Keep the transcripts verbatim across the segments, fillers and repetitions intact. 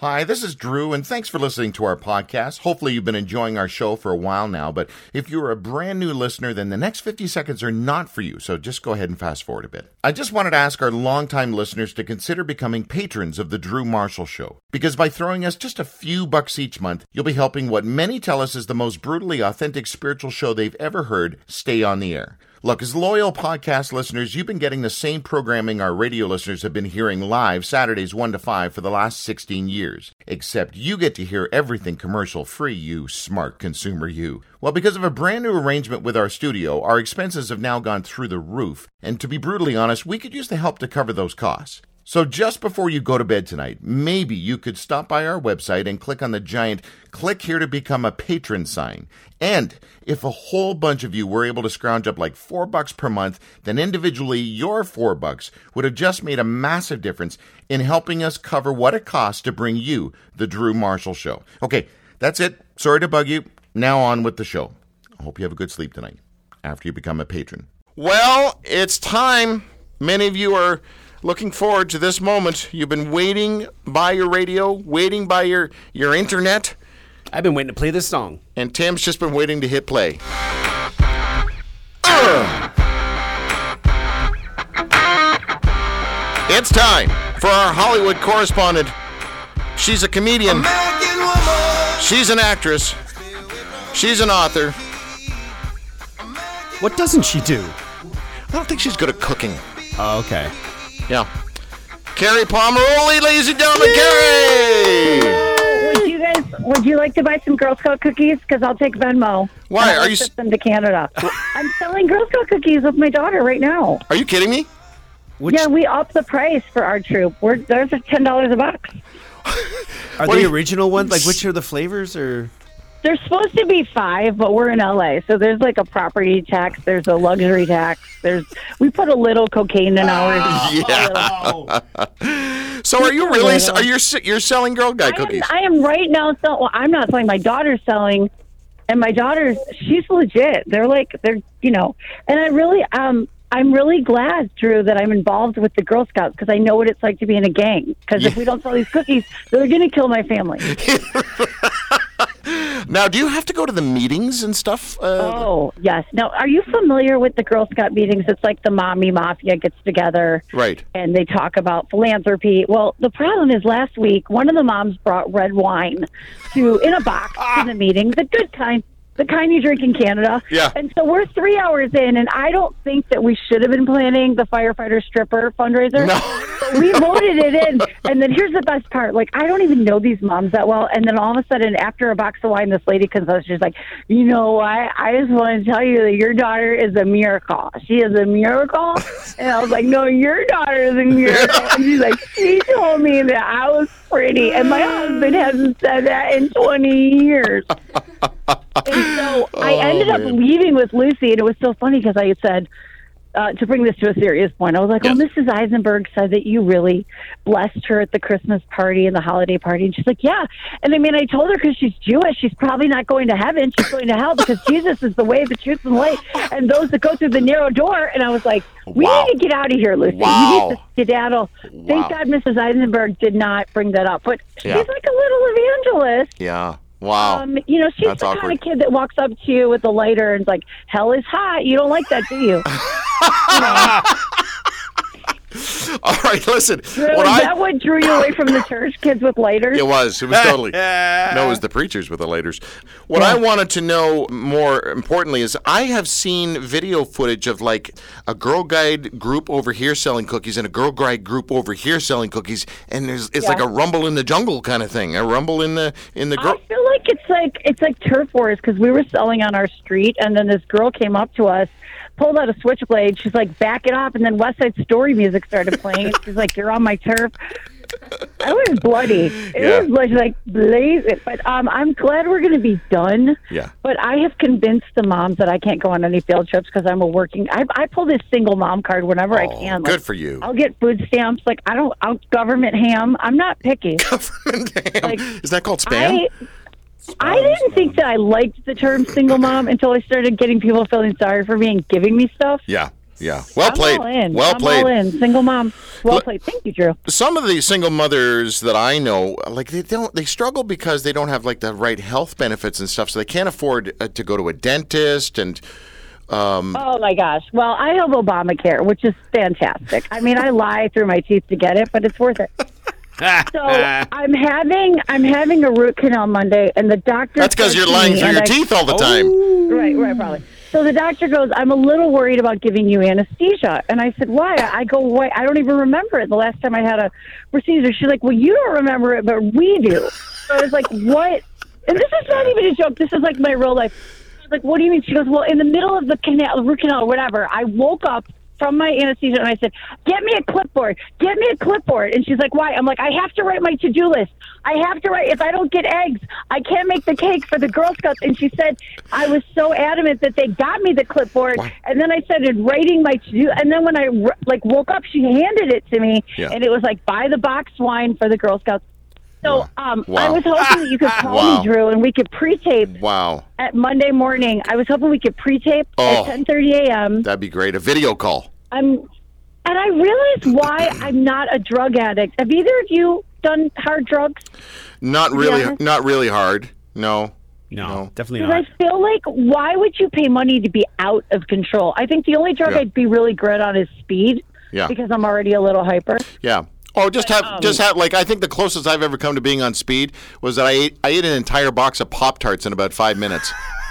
Hi, this is Drew, and thanks for listening to our podcast. Hopefully you've been enjoying our show for a while now, but if you're a brand new listener, then the next fifty seconds are not for you, so just go ahead and fast forward a bit. I just wanted to ask our longtime listeners to consider becoming patrons of The Drew Marshall Show, because by throwing us just a few bucks each month, you'll be helping what many tell us is the most brutally authentic spiritual show they've ever heard stay on the air. Look, as loyal podcast listeners, you've been getting the same programming our radio listeners have been hearing live Saturdays one to five for the last sixteen years. Except you get to hear everything commercial-free, you smart consumer you. Well, because of a brand new arrangement with our studio, our expenses have now gone through the roof. And to be brutally honest, we could use the help to cover those costs. So just before you go to bed tonight, maybe you could stop by our website and click on the giant "Click here to become a patron" sign. And if a whole bunch of you were able to scrounge up like four bucks per month, then individually your four bucks would have just made a massive difference in helping us cover what it costs to bring you the Drew Marshall Show. Okay, that's it. Sorry to bug you. Now on with the show. I hope you have a good sleep tonight after you become a patron. Well, it's time. Many of you are looking forward to this moment. You've been waiting by your radio, waiting by your, your internet. I've been waiting to play this song. And Tim's just been waiting to hit play. Uh. It's time for our Hollywood correspondent. She's a comedian. She's an actress. She's an author. What doesn't she do? I don't think she's good at cooking. Oh, okay. Yeah. Carrie Pomeroli, ladies and gentlemen, Carrie! Would you guys, would you like to buy some Girl Scout cookies? Because I'll take Venmo. Why? I'll Are you ship them to Canada? I'm selling Girl Scout cookies with my daughter right now. Are you kidding me? Which, yeah, we upped the price for our troop. We're there's ten dollars a box. Are What they do you- original ones? Like, which are the flavors? Or There's supposed to be five, but we're in L A, so there's like a property tax. There's a luxury tax. There's we put a little cocaine in ours. Yeah. So are you really? Are you you're selling Girl Guide I am, cookies? I am right now. So well, I'm not selling. My daughter's selling, and my daughter's she's legit. They're like they're you know, and I really um. I'm really glad, Drew, that I'm involved with the Girl Scouts because I know what it's like to be in a gang. Because Yeah. if we don't sell these cookies, they're going to kill my family. Now, do you have to go to the meetings and stuff? Uh, Oh, yes. Now, are you familiar with the Girl Scout meetings? It's like the mommy mafia gets together. Right. And they talk about philanthropy. Well, the problem is last week, one of the moms brought red wine to in a box to the meeting, the good kind. The kind you drink in Canada. Yeah. And so we're three hours in, and I don't think that we should have been planning the firefighter stripper fundraiser. No. But we voted it in. And then here's the best part. Like, I don't even know these moms that well. And then all of a sudden, after a box of wine, this lady comes up. She's like, you know what? I just want to tell you that your daughter is a miracle. She is a miracle. And I was like, no, your daughter is a miracle. And she's like, she told me that I was pretty. And my husband hasn't said that in twenty years. And so I Oh, ended up man. leaving with Lucy, and it was so funny because I said, uh, to bring this to a serious point, I was like, Yeah. well, Missus Eisenberg said that you really blessed her at the Christmas party and the holiday party. And she's like, yeah. And I mean, I told her because she's Jewish, she's probably not going to heaven. She's going to hell because Jesus is the way, the truth, and the light. And those that go through the narrow door. And I was like, we Wow. need to get out of here, Lucy. Wow. You need to skedaddle. Wow. Thank God Missus Eisenberg did not bring that up. But Yeah. she's like a little evangelist. Yeah. Wow. Um, you know, she's That's the awkward. kind of kid that walks up to you with a lighter and is like, hell is hot. You don't like that, do you? All right, listen. Really, What is I, that what drew you away from the church, kids with lighters? it was. It was totally. No, it was the preachers with the lighters. What I wanted to know more importantly is I have seen video footage of like a Girl Guide group over here selling cookies and a Girl Guide group over here selling cookies, and there's it's Yeah. like a rumble in the jungle kind of thing. A rumble in the in the girl. I feel like it's like it's like turf wars because we were selling on our street, and then this girl came up to us, pulled out a switchblade. She's like, "Back it up!" And then West Side Story music started playing. And she's like, "You're on my turf." I was bloody. It Yeah. was like, like blazing. But um, I'm glad we're going to be done. Yeah. But I have convinced the moms that I can't go on any field trips because I'm a working. I, I pull this single mom card whenever I Oh, can. good Like, for you. I'll get food stamps. Like I don't. I'll government ham. I'm not picky. Government ham. Like, Is that called spam? I, I didn't think that I liked the term single mom until I started getting people feeling sorry for me and giving me stuff. yeah. Yeah. Well I'm played. all in. Well I'm played. all in. Single mom. Well Look- played. Thank you, Drew. Some of these single mothers that I know, like they don't, they struggle because they don't have like the right health benefits and stuff, so they can't afford uh, to go to a dentist and. Um, Oh my gosh. Well, I have Obamacare, which is fantastic. I mean, I lie through my teeth to get it, but it's worth it. So I'm having I'm having a root canal Monday, and the doctor. that's because said you're to lying me, through and your I- teeth all the time. Right, right, probably. So the doctor goes, I'm a little worried about giving you anesthesia. And I said, why? I go, why? I don't even remember it the last time I had a procedure. She's like, well, you don't remember it, but we do. So I was like, what? And this is not even a joke. This is like my real life. I was like, what do you mean? She goes, well, in the middle of the canal, the root canal or whatever, I woke up from my anesthesia and I said, get me a clipboard. Get me a clipboard. And she's like, why? I'm like, I have to write my to-do list. I have to write. If I don't get eggs, I can't make the cake for the Girl Scouts. And she said, I was so adamant that they got me the clipboard. Wow. And then I started writing my to-do. And then when I like woke up, she handed it to me. Yeah. And it was like, buy the boxed wine for the Girl Scouts. So um, Wow. I was hoping that you could call Wow. me, Drew, and we could pre-tape Wow, at Monday morning. I was hoping we could pre-tape Oh. at ten thirty a.m. that'd be great. A video call. I'm, and I realized why I'm not a drug addict. Have either of you done hard drugs? Not really. honest. Not really hard. No. No, No. definitely Because not. I feel like, why would you pay money to be out of control? I think the only drug Yeah. I'd be really good on is speed. Yeah. Because I'm already a little hyper. Yeah. Oh, just have, um, just have, like, I think the closest I've ever come to being on speed was that I ate, I ate an entire box of Pop Tarts in about five minutes.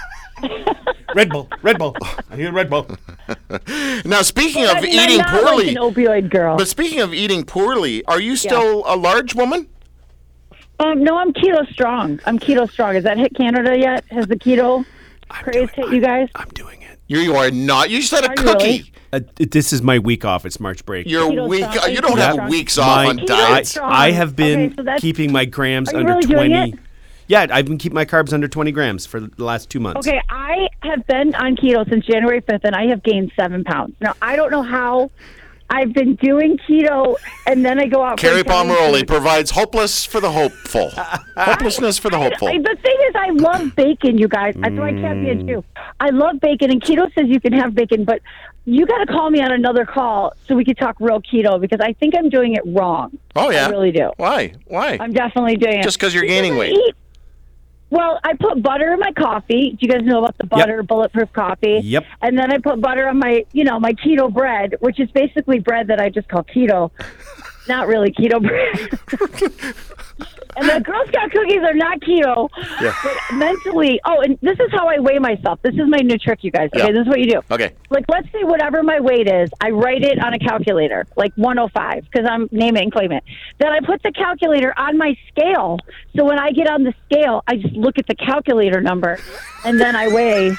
Red Bull, Red Bull. I need a Red Bull. Now, speaking I of mean, I'm eating not poorly, like an opioid girl. but speaking of eating poorly, are you still a large woman? Um, no, I'm keto strong. I'm keto strong. Has that hit Canada yet? Has the keto craze hit you guys? I'm doing it. You, you are not. You just had a Are you cookie. really? Uh, it- this is my week off. It's March break. You're Keto weak. strong. Are You you don't keto have strong? weeks off My- on Keto diets. strong. I have been Okay, so that's- keeping my grams Are you under really doing twenty. it? Yeah, I've been keeping my carbs under twenty grams for the last two months. Okay, I have been on keto since January fifth, and I have gained seven pounds. Now, I don't know how. I've been doing keto, and then I go out. for Carrie Italian Pomeroli food. provides hopeless for the hopeful. Hopelessness for the hopeful. I, the thing is, I love bacon, you guys. That's why I can't be a Jew. I love bacon, and keto says you can have bacon, but you got to call me on another call so we can talk real keto because I think I'm doing it wrong. Oh, yeah. I really do. Why? Why? I'm definitely doing it. Just 'cause you're Because gaining I weight. eat- Well, I put butter in my coffee. Do you guys know about the butter bulletproof coffee? Yep. And then I put butter on my, you know, my keto bread, which is basically bread that I just call keto. Not really keto bread. And the Girl Scout cookies are not keto. Yeah. But mentally, oh, and this is how I weigh myself. This is my new trick, you guys. Okay, Yeah. this is what you do. Okay. Like, let's say whatever my weight is, I write it on a calculator, like one oh five, because I'm name it and claim it. Then I put the calculator on my scale. So when I get on the scale, I just look at the calculator number, and then I weigh.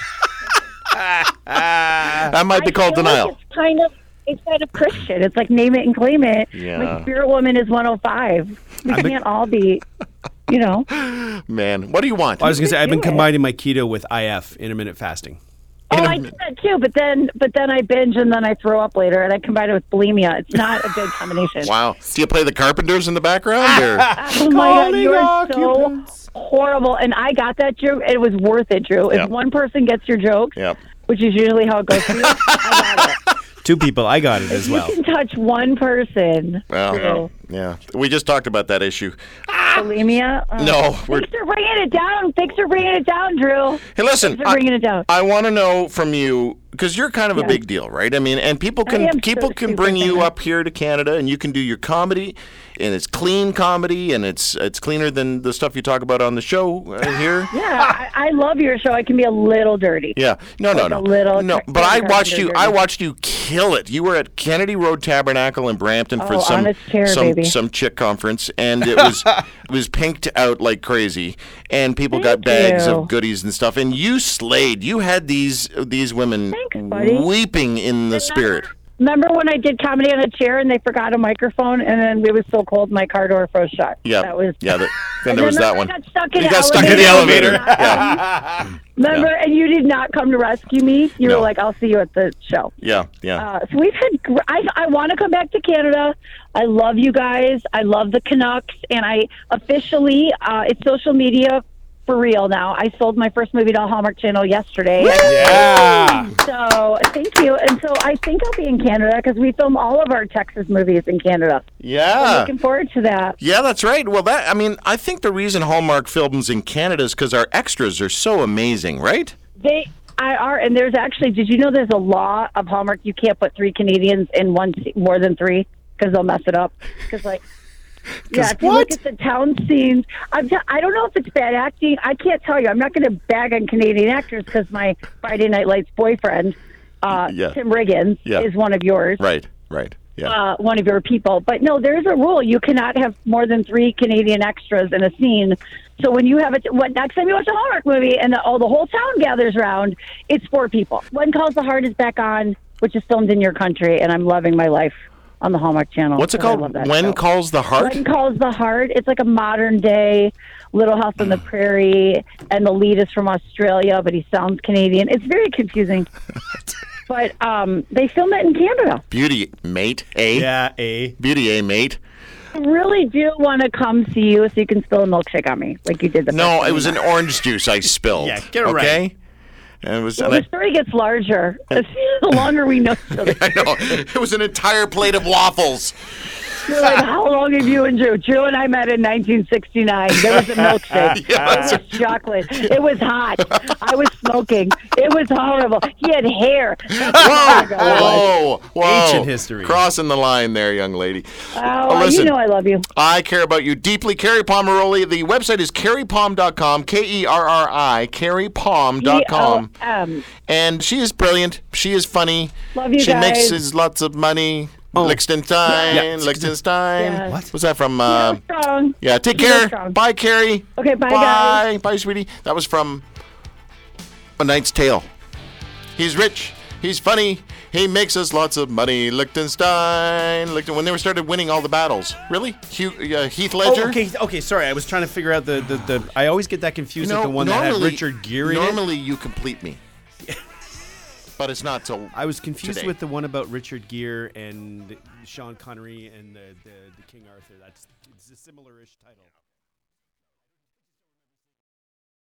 That might be I called feel like denial. it's kind of it's kind of Christian. It's like name it and claim it. Yeah. My spirit woman is one oh five. We I'm a- can't all be, you know. Man, what do you want? I was going to say I've been do it. combining my keto with I F, intermittent fasting. Oh, I did that too, but then but then I binge and then I throw up later, and I combine it with bulimia. It's not a good combination. Wow. Do you play the Carpenters in the background? Or? Oh my God, you are Calling so horrible. And I got that, Drew. It was worth it, Drew. If Yep. one person gets your jokes, Yep. which is usually how it goes for you, I got it. Two people, I got it as well. You can touch one person. Well, Drew. yeah. We just talked about that issue. Bulimia. Oh. No, we're- Thanks for bringing it down. Thanks for bringing it down, Drew. Hey, listen. Thanks for bringing I, it down. I want to know from you because you're kind of a Yeah. big deal, right? I mean, and people I can am people so can super bring you famous. up here to Canada, and you can do your comedy, and it's clean comedy, and it's it's cleaner than the stuff you talk about on the show uh, here. Yeah, I, I love your show. I can be a little dirty. Yeah, no, no, Like no, a little no. Car- But I Carpenter watched you. I dirty. watched you kill it. You were at Kennedy Road Tabernacle in Brampton for Oh, some on its chair, some baby. some chick conference, and it was it was pinked out like crazy, and people got Thank bags you. of goodies and stuff, and you slayed. You had these these women Thanks, buddy. weeping in the spirit. Remember when I did comedy on a chair and they forgot a microphone, and then it was so cold my car door froze shut. Yeah, that was yeah. The, then And there was then that I one. got stuck in You the got stuck in elevator. the elevator. Yeah. Yeah, Remember, Yeah. and you did not come to rescue me. You No. were like, "I'll see you at the show." yeah, yeah. Uh, so we've had. Gr- I I want to come back to Canada. I love you guys. I love the Canucks, and I officially uh, it's social media for real now. I sold my first movie to Hallmark Channel yesterday. Yeah. So thank you. And so I think I'll be in Canada because we film all of our Texas movies in Canada. I'm Yeah. looking forward to that. Yeah, that's right. Well, that I mean, I think the reason Hallmark films in Canada is because our extras are so amazing, right? They I are, and there's actually, did you know there's a law of Hallmark? You can't put three Canadians in one, se- more than three, because they'll mess it up. Because, like, yeah, if you what? look at the town scenes, I'm t- I don't know if it's bad acting. I can't tell you. I'm not going to bag on Canadian actors because my Friday Night Lights boyfriend, uh, Yeah. Tim Riggins, Yeah. is one of yours. Right, right. Yeah. Uh, one of your people. But no, there's a rule. You cannot have more than three Canadian extras in a scene. So when you have it, what next time you watch a Hallmark movie and the, oh, the whole town gathers around, it's four people. When Calls the Heart is back on, which is filmed in your country, and I'm loving my life on the Hallmark Channel. What's it So I called? love that When show. Calls the Heart? When Calls the Heart. It's like a modern day Little House on the Prairie, and the lead is from Australia, but he sounds Canadian. It's very confusing. But um, they film it in Canada. Beauty, mate, eh? Yeah, A. Beauty, eh, mate? I really do want to come see you so you can spill a milkshake on me like you did the first No, time it was you an met. orange juice I spilled. Yeah, get it okay? right. And it was. Well, and I- the story gets larger the longer we know each other. I know. It was an entire plate of waffles. You're like, how long have you and Drew? Drew and I met in nineteen sixty-nine. There was a milkshake. Yeah. It was chocolate. It was hot. I was smoking. It was horrible. He had hair. That's how long ago it was. Whoa, whoa. Ancient history. Crossing the line there, young lady. Oh, listen. you know I love you. I care about you deeply. Carrie Pomeroli. The website is carrie palm dot com, K E R R I, carrie palm dot com. E O M. And she is brilliant. She is funny. Love you she guys. makes lots of money. Oh. Liechtenstein, Yeah. Liechtenstein. Yeah. What? Was that from? You Uh, know, strong. yeah, take You know, care. strong. Bye, Carrie. Okay, bye, Bye. guys. Bye, sweetie. That was from A Knight's Tale. He's rich. He's funny. He makes us lots of money. Liechtenstein. Lichten- when they were started winning all the battles. Really? Hugh, uh, Heath Ledger? Oh, okay, okay. Sorry, I was trying to figure out the the, the I always get that confused You with know, the one that had normally- Richard Gere in it. Normally you complete me. But it's not till I was confused today. with the one about Richard Gere and Sean Connery and the, the, the King Arthur. That's it's a similar-ish title.